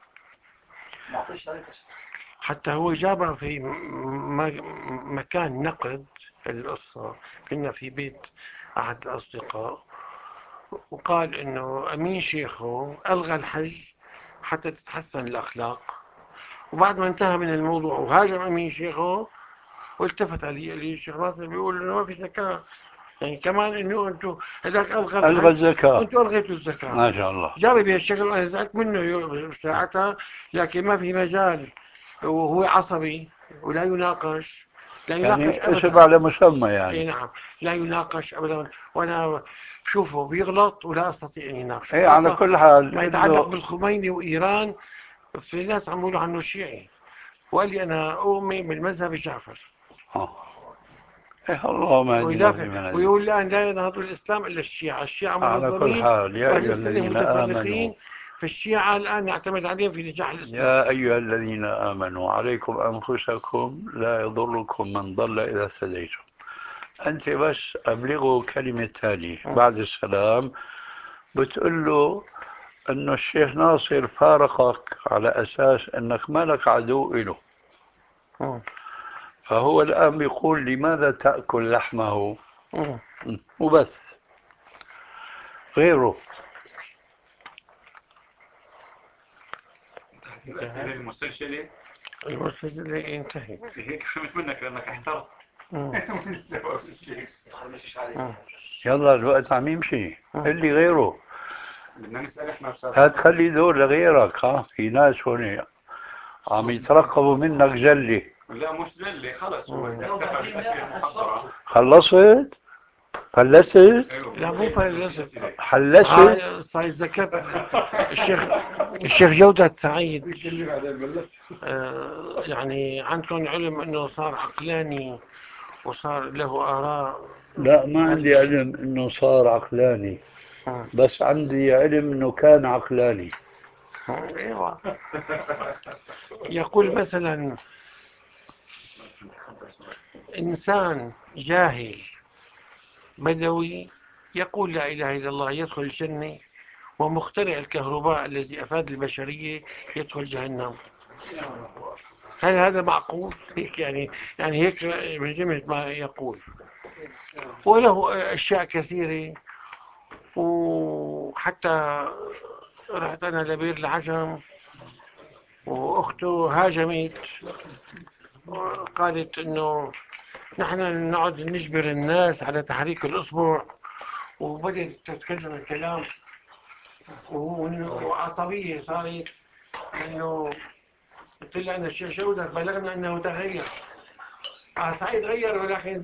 حتى هو جابها في مكان نقد القصة. كنا في بيت أحد الأصدقاء وقال إنه أمين شيخه ألغى الحج حتى تتحسن الأخلاق، وبعد ما انتهى من الموضوع وهاجم أمين شيخه والتفت علي الشيخ ناصر بيقول إنه ما في زكاة، يعني كمان إنه أنتم هذاك ألغى الزكاة، أنتم ألغيتوا الزكاة. ما شاء الله. جاب بي الشغل وأنا زعلت منه ساعتها، لكن ما في مجال، وهو عصبي ولا يناقش، لا يناقش يعني اسم أبدا. على مسمى يعني. اي نعم، لا يناقش ابدا، وانا بشوفه بيغلط ولا استطيع ان يناقشه. ايه على كل حال ما يتعلق بالخميني وايران، في ناس عم يقولوا عنه شيعي، وقال لي انا اؤمن بالمذهب الجعفر. إيه الله ما عندنا في ويدافع منازل. ويقول لا ينهض الاسلام الا الشيعة، الشيعة على كل منظمين حال يا واهل أيها السنه الذين آمنوا، متفرقين، فالشيعة الان نعتمد عليهم في نجاح الاسلام. يا أيها الذين آمنوا عليكم أنفسكم لا يضركم من ضل إذا اهتديتم. أنت بس أبلغه كلمة تالي بعد السلام، بتقول له أنه الشيخ ناصر فارقك على أساس أنك ما لك عدو إله، فهو الآن بيقول لماذا تأكل لحمه، وبس. غيره. الأسئلة المسجلة المسجلة انتهت. هيك فهمت منك لأنك احترت من جواب الشيخ. يلا الوقت عم يمشي، اللي غيره بدنا نسأل احنا أستاذ. هتخلي دور لغيرك. ها في ناس هون عم يترقبوا منك جلة. لا مش زلة خلص هو انتهى بالأسئلة المحضرة. خلصت؟ فلست؟ لا مو فلست. حلست؟ صحيح ذكرت الشيخ جودة سعيد. يعني عندكم علم انه صار عقلاني وصار له آراء. لا ما عندي علم انه صار عقلاني، بس عندي علم انه كان عقلاني. ايوه. يقول مثلا إنسان جاهل بدوي يقول لا إله إلا الله يدخل الجنة، ومخترع الكهرباء الذي أفاد البشرية يدخل جهنم. هل هذا معقول؟ هيك يعني هيك من جملة ما يقول. وله أشياء كثيرة. وحتى رحت أنا لبير العجم وأخته هاجمت وقالت إنه نحن نقعد نجبر الناس على تحريك الأصبع، وبدأت تتكلم الكلام وعصبية صارت. إنه قلت لها أن الشيخ جودة بلغنا أنه تغير. صحيح تغير ولكن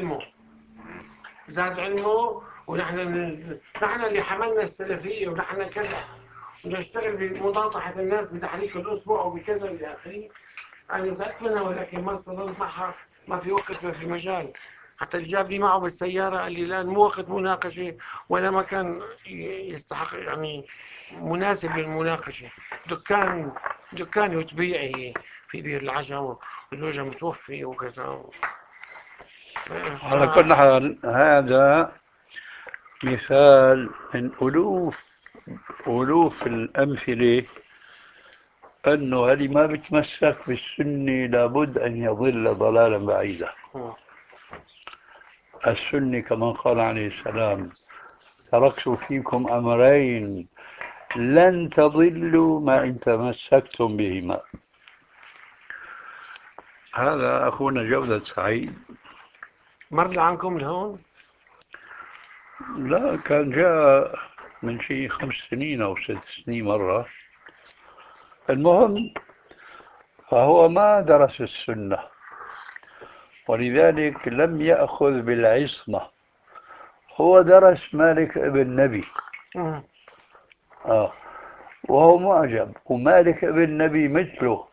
زاد علمه ونحن اللي حملنا السلفية ونحن كذا ونشتغل بمناطحة الناس بتحريك الأصبع وبكذا إلى آخره. أنا زعلت منها ولكن ما استظلت معها، ما في وقت ما في مجال. حتى اللي جابني معه بالسيارة قال لي الآن مو وقت مناقشة ولا مكان يستحق يعني مناسب للمناقشة. دكان وتبيعي في بير العجم وزوجها متوفي وكذا. على كل حال هذا مثال من ألوف الأمثلة أنه اللي ما بتمسك بالسنة لابد أن يضل ضلالا بعيدا. السنة كما قال عليه السلام: تركت فيكم أمرين لن تضلوا ما إن تمسكتم بهما. هذا أخونا جودة سعيد مر عنكم لهون؟ لا، كان جاء من شيء 5 سنين أو 6 سنين مرة. المهم فهو ما درس السنة، ولذلك لم يأخذ بالعصمة. هو درس مالك ابن نبي وهو معجب، ومالك ابن نبي مثله،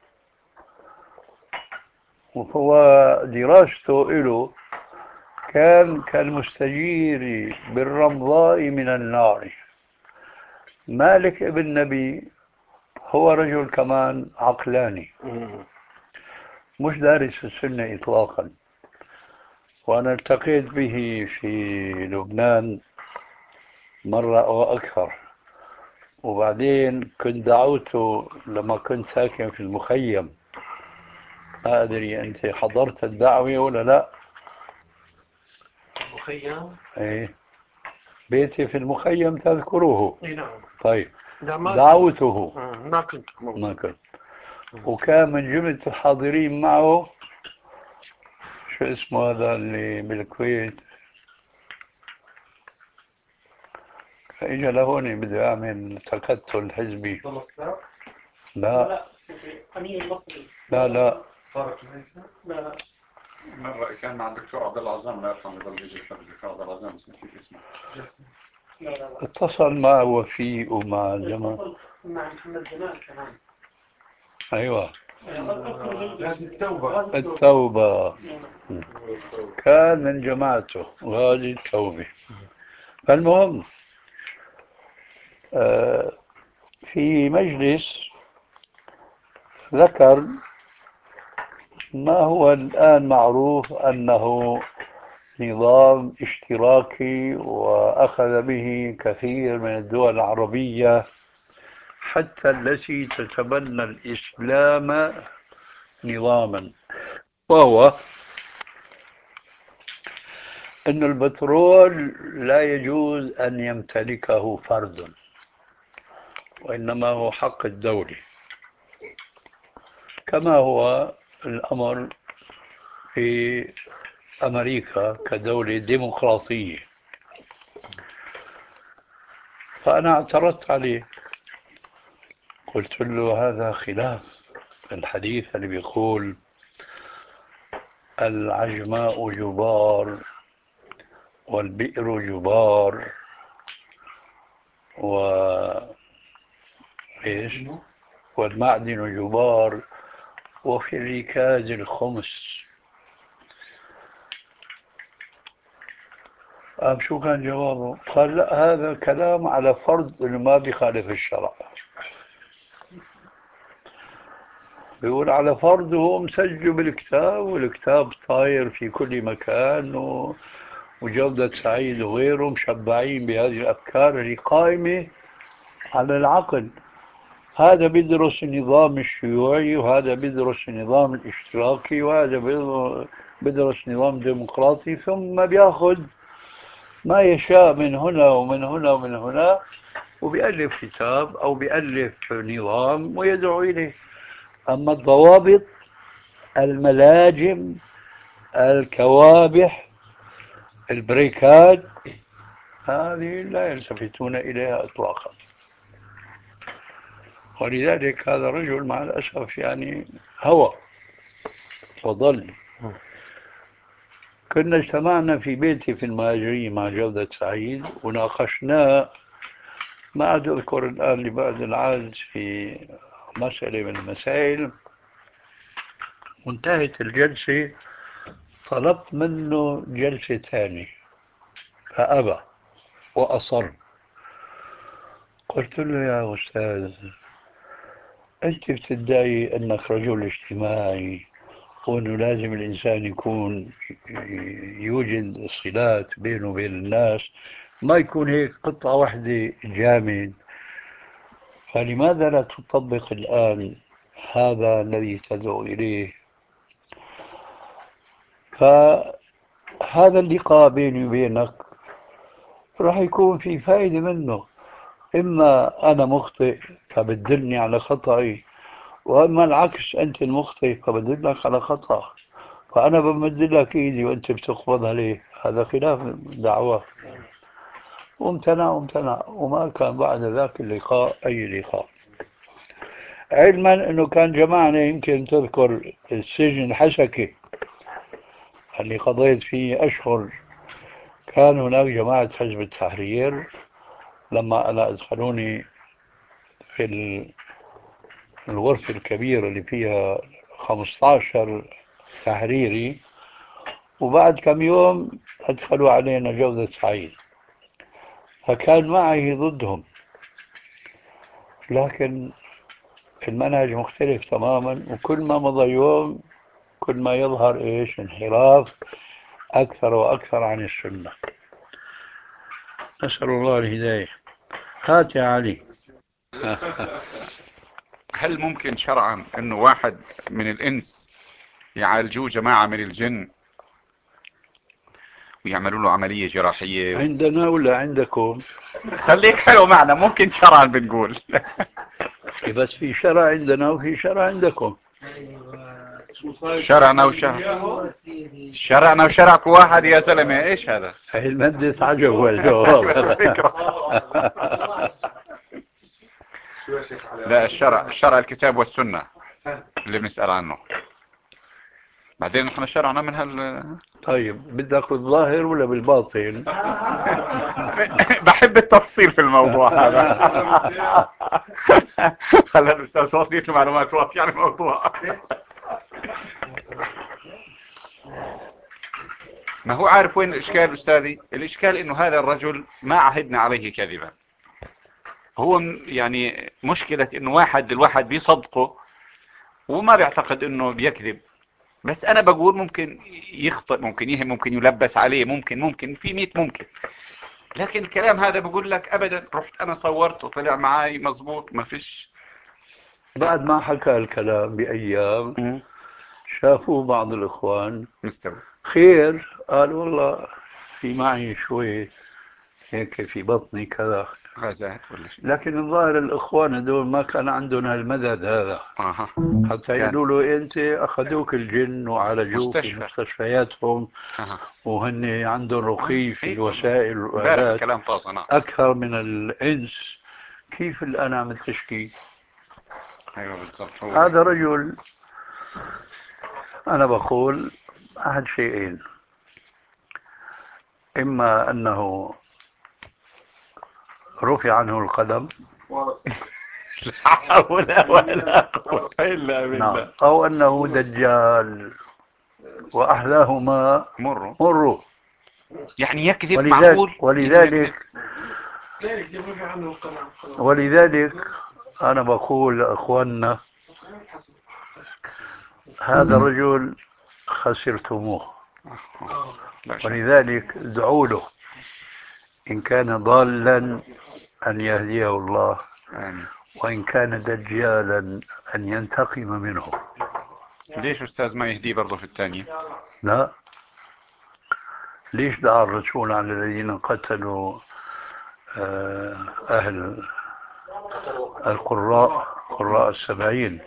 وهو دراسته له كان كالمستجير بالرمضاء من النار. مالك ابن نبي هو رجل كمان عقلاني، مش دارس السنة إطلاقا. وأنا التقيت به في لبنان مرة أو أكثر، وبعدين كنت دعوته لما كنت ساكن في المخيم. ما أدري أنت حضرت الدعوة ولا لا؟ مخيم؟ إيه، بيتي في المخيم تذكره؟ اي نعم. طيب ما دعوته ما كنت ما كنت، وكان من جملة الحاضرين معه شو اسمه هذا اللي بالكويت، اجى لهون بده يعمل تكتل حزبي. لا أمين المصري. لا طارق الهيثم. لا مرة كان مع الدكتور عبد الله عزام، الله يرحمه، يضل يجي الدكتور عبد الله عزام بس نسيت اسمه. اتصل مع وفيق ومع جمال. اتصل مع محمد جمال كمان. ايوه غازي التوبة. التوبة كان من جماعته غازي التوبة. فالمهم في مجلس ذكر ما هو الآن معروف أنه نظام اشتراكي، وأخذ به كثير من الدول العربية حتى التي تتبنى الإسلام نظاما. وهو أن البترول لا يجوز أن يمتلكه فرد، وإنما هو حق الدولة، كما هو الأمر في أمريكا كدولة ديمقراطية. فأنا اعترضت عليه، قلت له هذا خلاف الحديث اللي بيقول العجماء جبار والبئر جبار و إيش والمعدن جبار وفي الركاز الخمس. شو كان جوابه؟ قال لا، هذا كلام على فرض انه ما بيخالف الشرع. بيقول على فرض هو مسجل بالكتاب، والكتاب طاير في كل مكان، وجودة سعيد وغيره مشبعين بهذه الأفكار اللي قائمة على العقل. هذا بيدرس النظام الشيوعي، وهذا بيدرس النظام الاشتراكي، وهذا بيدرس نظام ديمقراطي، ثم بياخذ ما يشاء من هنا ومن هنا ومن هنا، وبيألف كتاب أو بيألف نظام ويدعو إليه. أما الضوابط، الملاجم، الكوابح، البريكات، هذه لا يلتفتون إليها إطلاقا. ولذلك هذا الرجل مع الأسف يعني هوى وضل. كنا اجتمعنا في بيتي في المهاجرين مع جودة سعيد وناقشنا، ما عاد أذكر الآن لبعد العهد، في مسألة من المسائل. وانتهت الجلسة، طلبت منه جلسة ثانية فأبى وأصر. قلت له يا أستاذ، أنت بتدعي أنك رجل اجتماعي، وأنه لازم الإنسان يكون يوجد صلات بينه وبين الناس، ما يكون هيك قطعة واحدة جامد. فلماذا لا تطبق الآن هذا الذي تدعو إليه؟ فهذا اللقاء بيني وبينك راح يكون في فائدة منه، إما أنا مخطئ فبتدلني على خطأي، وأما العكس، أنت المخطئ فبدلك على خطأ، فأنا بمدلك إيدي وأنت بتقبضها ليه؟ هذا خلاف دعوة. وامتنع وما كان بعد ذاك اللقاء أي لقاء. علما أنه كان جمعنا، يمكن تذكر السجن الحسكي اللي قضيت فيه أشهر، كان هناك جماعة حزب التحرير. لما أنا أدخلوني في الغرفة الكبيرة اللي فيها 15 تحريري، وبعد كم يوم أدخلوا علينا جودة سعيد، فكان معي ضدهم، لكن المنهج مختلف تماما. وكل ما مضى يوم كل ما يظهر إيش انحراف أكثر وأكثر عن السنة. نسأل الله الهداية. هات يا علي. هل ممكن شرعا انه واحد من الانس يعالجوه جماعة من الجن ويعملوا له عملية جراحية؟ عندنا ولا عندكم؟ خليك حلو معنا، ممكن شرعا بنقول. بس في شرع عندنا وفي شرع عندكم. شرعنا وشرعك واحد يا زلمة، ايش هذا؟ هي المهندس عجب والجواب. لا، الشرع الكتاب والسنة اللي بنسأل عنه. بعدين نحن شرعنا من طيب بدك بالظاهر ولا بالباطن؟ بحب التفصيل في الموضوع هذا. هلا الاستاذ وصلت له معلومات وافية عن الموضوع. ما هو عارف وين الاشكال استاذي؟ الاشكال انه هذا الرجل ما عهدنا عليه كذبا. هو يعني مشكلة انه الواحد بيصدقه وما بيعتقد انه بيكذب. بس انا بقول ممكن يخطئ، ممكن يهم، ممكن يلبس عليه، ممكن في 100 ممكن. لكن الكلام هذا بقول لك ابدا رحت انا صورت وطلع معي مزبوط، ما فيش. بعد ما حكى الكلام بأيام شافوه بعض الإخوان مستوى خير، قال والله في معي شوي هيك في بطني كذا، غازات ولا شيء. لكن الظاهر الإخوان هذول ما كان عندهم هالمدد هذا، اها. حتى كان يقولوا له أنت أخذوك الجن وعالجوك في مستشفى. مستشفياتهم، اها. وهن عندهم رقي في إيه. الوسائل امبارح والآلات الكلام طازنا. أكثر من الإنس. كيف الآن عم تشكي؟ ايوه بالضبط. هو هذا رجل، أنا بقول أحد شيئين: إما أنه رفع عنه القلم، لا حول ولا قوة الا نعم، بالله. أو أنه دجال، وأحلاهما مروا. مر. يعني يكذب؟ ولذلك معقول انه يكذب؟ ولذلك ولذلك أنا بقول لأخواننا هذا الرجل خسرتموه، لا شك. ولذلك ادعوا له إن كان ضالا أن يهديه الله، آمين. وإن كان دجالا أن ينتقم منه. ليش أستاذ ما يهديه برضه في الثانية؟ لا، ليش دعا الرسول على الذين قتلوا أهل قراء السبعين؟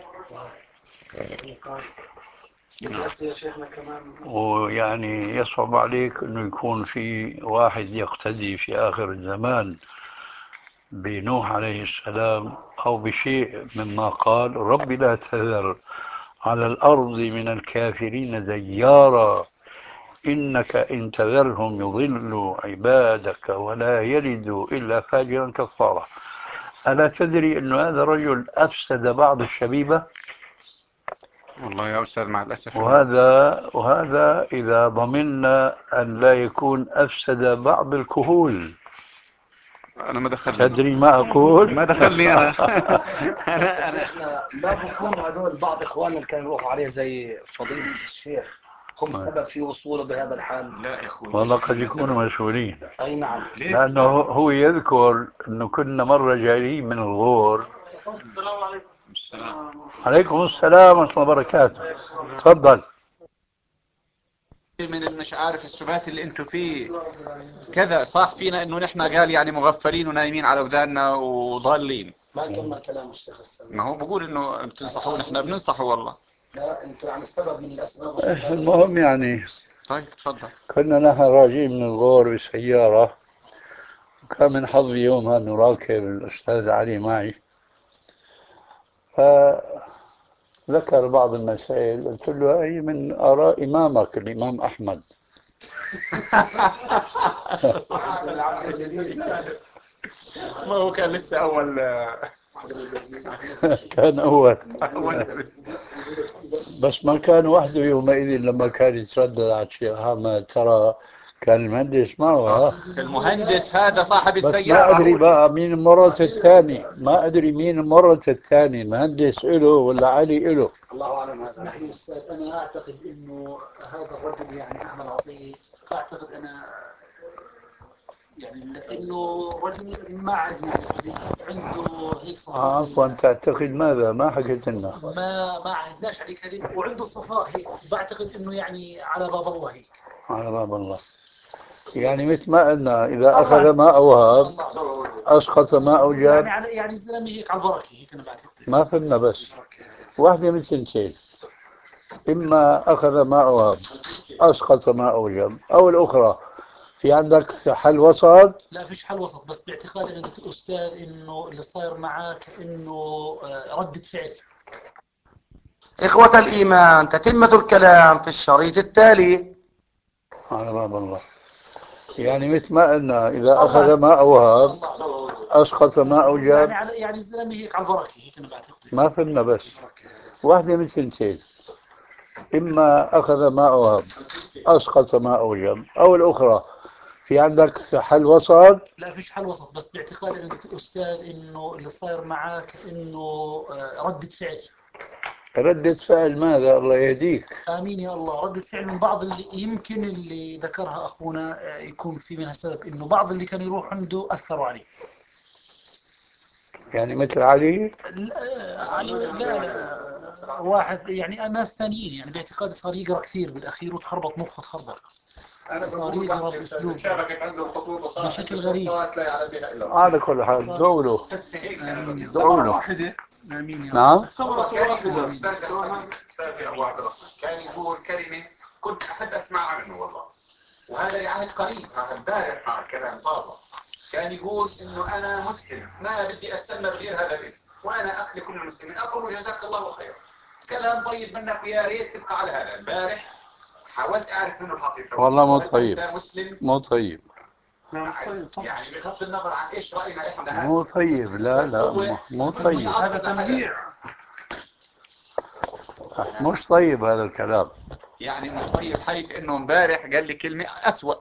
ويعني يصعب عليك أنه يكون في واحد يقتدي في آخر الزمان بنوح عليه السلام أو بشيء مما قال: رب لا تذر على الأرض من الكافرين ديارا إنك إن تذرهم يضلوا عبادك ولا يلدوا إلا فاجرا كفارا. ألا تدري أن هذا الرجل أفسد بعض الشبيبة؟ والله يا أستاذ مع الأسف. وهذا إذا ضمننا أن لا يكون أفسد بعض الكهول. أنا ما دخلني. تدري ما أقول؟ ما دخلني أنا. احنا ما بيكونوا هدول بعض اخواننا اللي كانوا يروحوا عليه زي فضيلة الشيخ هم السبب في وصوله بهذا الحال؟ لا يا أخوي. والله قد يكونوا مسؤولين، اي نعم. لأنه هو يذكر أنه كنا مرة جايين من الغور. السلام عليكم. السلام عليكم السلام ورحمة الله وبركاته. تفضل. من مش عارف السبات اللي انتم فيه كذا صح فينا انه نحن قال يعني مغفلين ونايمين على وداننا وضالين. ما كمل كلام الشيخ السلام. ما هو بقول انه بتنصحون، احنا بننصحه والله. لا انتم يعني السبب من الاسباب. المهم يعني طيب تفضل. كنا نحن راجعين من الغور بسيارة، وكان من حظي يومها أنه راكب الأستاذ علي معي، فذكر بعض المسائل. قلت له: هي من آراء إمامك الإمام أحمد. ما هو كان لسه اول. كان أول، اول. بس ما كان وحده يومئذ لما كان يتردد على الشيخ أحمد. ترى كان المهندس معه. المهندس هذا صاحب بس السيارة. ما أدري بقى مين المرة الثاني، ما أدري مين المرة الثاني، المهندس إله ولا علي إله. الله اعلم. اسمح لي استاذ، انا اعتقد انه هذا الرجل يعني احمد عطيه، اعتقد انا يعني انه رجل ما عندنا عنده هيك صفاء. عفوا، تعتقد ماذا؟ ما حكيت لنا. ما عهدناش عليه كذب، وعنده صفاء هيك، بعتقد انه يعني على باب الله هيك. على باب الله. يعني مثل ما قلنا: إذا أخذ ما أوهب أسقط ما أوجب. يعني الزلمه هيك على البركه، هيك انا بعتقد. ما فهمنا. بس واحدة من سنتين: إما أخذ ما أوهب أسقط ما أوجب، أو الأخرى. في عندك حل وسط؟ لا فيش حل وسط، بس باعتقادي عندك الاستاذ انه اللي صاير معك انه ردة فعل. إخوة الإيمان، تتمة الكلام في الشريط التالي. على باب الله. يعني مثل ما قلنا: إذا أخذ ما أوهب أسقط ما أوجب. يعني الزلمه هيك على البركه، هيك انا بعتقد. ما فهمنا. بس واحدة من سنتين: إما أخذ ما أوهب أسقط ما أوجب، أو الأخرى. في عندك حل وسط؟ لا فيش حل وسط، بس باعتقادي عندك الاستاذ انه اللي صاير معك انه ردة فعل. ردة فعل ماذا؟ الله يهديك. امين يا الله. ردة فعل من بعض اللي يمكن اللي ذكرها اخونا يكون في منها سبب انه بعض اللي كانوا يروح عنده اثروا عليه. يعني مثل علي؟ لا واحد يعني ناس ثانيين، يعني باعتقادي صار يقرا كثير بالاخير وتخربط مخه تخربط. صريح وبأسلوب شابكت عنده الخطوط وصار بشكل غريب. لا يعلم بها الا الله. على كل حال دولوا دولوا. آمين يا رب. نعم. هو كان يقول استاذ ابو عبد الرحمن كان يقول كلمه كنت احب اسمعها منه والله، وهذا يعني قريب، هذا امبارح مع الكلام طازه. كان يقول انه انا مسلم ما بدي اتسمى بغير هذا الاسم، وانا اخ لكل المسلمين، اقول جزاك الله خيرا. كلام طيب منك ويا ريت تبقى على هذا. امبارح حاولت اعرف منه الحقيقه. والله مو هل طيب. أنت مسلم؟ مو طيب. يعني بغض النظر عن ايش راينا احنا، مو طيب. لا لا مو طيب. هذا تنبيع. مش طيب هذا الكلام. يعني مش طيب، حيث انه امبارح قال لي كلمه اسوأ.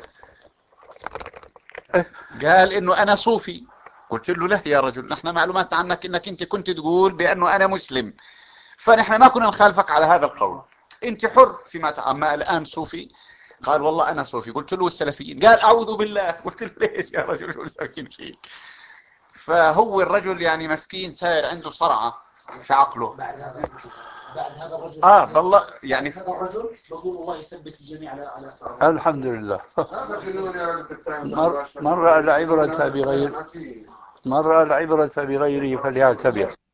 قال انه انا صوفي. قلت له لا يا رجل، نحن معلومات عنك انك انت كنت تقول بانه انا مسلم، فنحن ما كنا نخالفك على هذا القول، انت حر فيما اما الان صوفي. قال والله انا صوفي. قلت له السلفيين. قال اعوذ بالله. قلت له ليش يا رجل شو مساكين فيك؟ فهو الرجل يعني مسكين صاير عنده صرعه في عقله. بعد هذا الرجل بالله يعني هذا الرجل بقول الله يثبت الجميع على الصراط. الحمد لله. هذا جنون يا رجل. من رأى العبرة بغيره فليعتبر.